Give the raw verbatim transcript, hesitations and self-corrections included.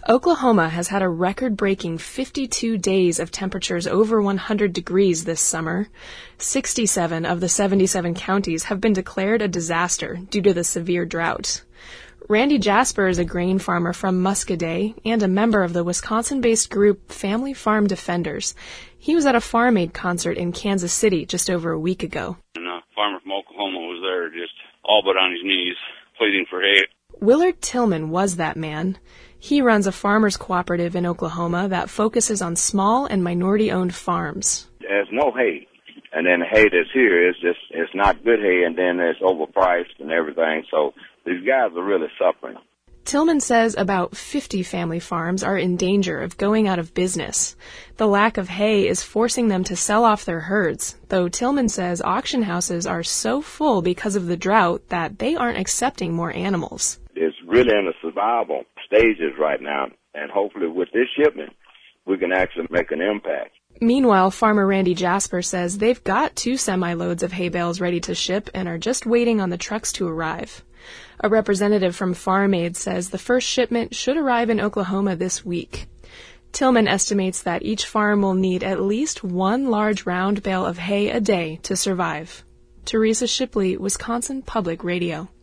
Oklahoma has had a record-breaking fifty-two days of temperatures over one hundred degrees this summer. sixty-seven of the seventy-seven counties have been declared a disaster due to the severe drought. Randy Jasper is a grain farmer from Muscoda and a member of the Wisconsin-based group Family Farm Defenders. He was at a Farm Aid concert in Kansas City just over a week ago. And a farmer from Oklahoma was there just all but on his knees, pleading for hay. Willard Tillman was that man. He runs a farmers cooperative in Oklahoma that focuses on small and minority-owned farms. There's no hay, and then the hay that's here is just, it's not good hay, and then it's overpriced and everything, so these guys are really suffering. Tillman says about fifty family farms are in danger of going out of business. The lack of hay is forcing them to sell off their herds, though Tillman says auction houses are so full because of the drought that they aren't accepting more animals. It's really in the survival stages right now, and hopefully with this shipment, we can actually make an impact. Meanwhile, farmer Randy Jasper says they've got two semi-loads of hay bales ready to ship and are just waiting on the trucks to arrive. A representative from Farm Aid says the first shipment should arrive in Oklahoma this week. Tillman estimates that each farm will need at least one large round bale of hay a day to survive. Teresa Shipley, Wisconsin Public Radio.